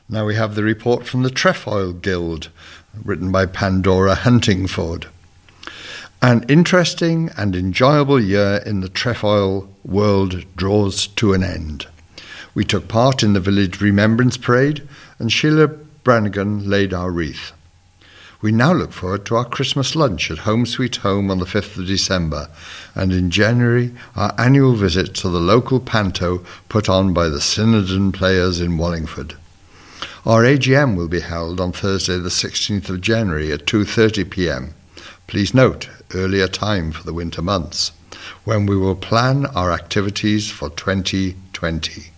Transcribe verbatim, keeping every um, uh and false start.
Now we have the report from the Trefoil Guild, written by Pandora Huntingford. An interesting and enjoyable year in the trefoil world draws to an end. We took part in the village remembrance parade and Sheila Brannigan laid our wreath. We now look forward to our Christmas lunch at Home Sweet Home on the fifth of December, and in January our annual visit to the local panto put on by the Synodon Players in Wallingford. Our A G M will be held on Thursday the sixteenth of January at two thirty p m. Please note, earlier time for the winter months, when we will plan our activities for twenty twenty.